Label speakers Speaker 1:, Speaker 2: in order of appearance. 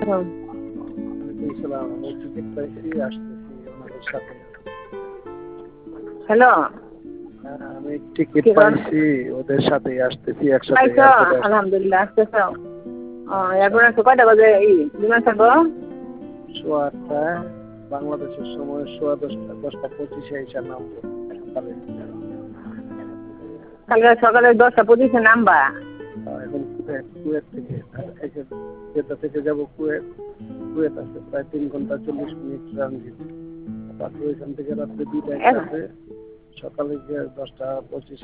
Speaker 1: হুম।
Speaker 2: ইসলাম আমি টিকিট পাইছি, আসতেছি ওনাদের সাথে।
Speaker 1: হ্যালো,
Speaker 2: আমি টিকিট
Speaker 1: কি করেন?
Speaker 2: পাইছি, ওদের সাথেই আসতেছি, একসাথে
Speaker 1: পাইছো?
Speaker 2: এয়ারপোর্টে আসতেছি।
Speaker 1: আলহামদুলিল্লাহ আসতেছ। এরপর কয়টা বাজে বিমান থাকবো?
Speaker 2: সোয়া আটটায় বাংলাদেশের সময়, সোয়া 10টা 10টা 25-এ এসে নামবো সকালে।
Speaker 1: কালকে সকালে 10টা 25-এ নামবা?
Speaker 2: এখন কুয়েত থেকে জেদ্দা থেকে যাবো কুয়েত। কুয়েত আছে প্রায় 3 ঘন্টা 40 মিনিট ট্রানজিট। তারপরে এখান থেকে রাত্রে 2টায় আছে, সকালে গিয়ে 10টা 25